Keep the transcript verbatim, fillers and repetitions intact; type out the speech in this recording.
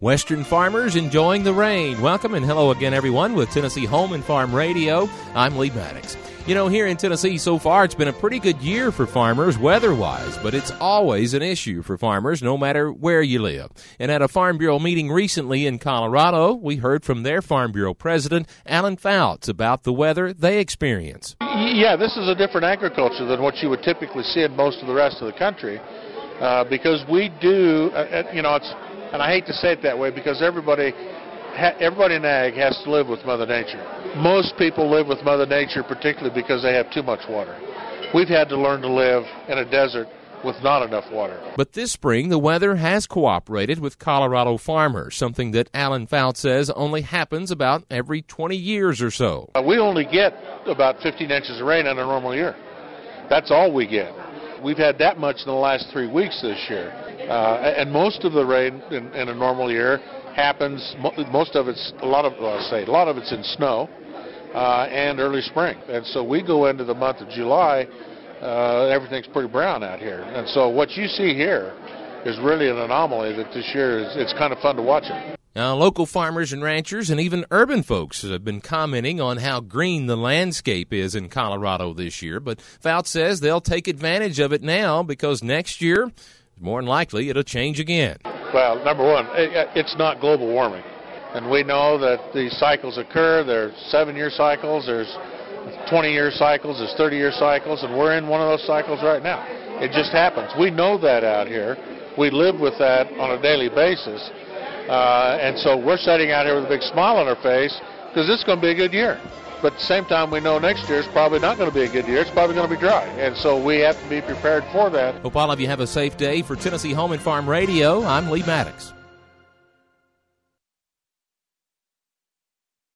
Western farmers enjoying the rain. Welcome and hello again, everyone, with Tennessee Home and Farm Radio. I'm Lee Maddox. You know, here in Tennessee so far, it's been a pretty good year for farmers weather-wise, but it's always an issue for farmers no matter where you live. And at a Farm Bureau meeting recently in Colorado, we heard from their Farm Bureau president, Alan Fouts, about the weather they experience. Yeah, this is a different agriculture than what you would typically see in most of the rest of the country uh, because we do, uh, you know, it's, and I hate to say it that way because everybody Everybody in ag has to live with Mother Nature. Most people live with Mother Nature particularly because they have too much water. We've had to learn to live in a desert with not enough water. But this spring, the weather has cooperated with Colorado farmers, something that Alan Fouts says only happens about every twenty years or so. Uh, we only get about fifteen inches of rain in a normal year. That's all we get. We've had that much in the last three weeks this year. Uh, and most of the rain in, in a normal year happens, most of it's, a lot of, well, I say, a lot of it's in snow uh, and early spring. And so we go into the month of July, uh, everything's pretty brown out here. And so what you see here is really an anomaly that this year is, it's kind of fun to watch it. Now, local farmers and ranchers and even urban folks have been commenting on how green the landscape is in Colorado this year. But Fouts says they'll take advantage of it now because next year, more than likely, it'll change again. Well, number one, it's not global warming. And we know that these cycles occur. There's seven-year cycles, there's twenty-year cycles, there's thirty-year cycles, and we're in one of those cycles right now. It just happens. We know that out here. We live with that on a daily basis. Uh, and so we're sitting out here with a big smile on our face because this is going to be a good year. But at the same time, we know next year is probably not going to be a good year. It's probably going to be dry. And so we have to be prepared for that. Hope all of you have a safe day. For Tennessee Home and Farm Radio, I'm Lee Maddox.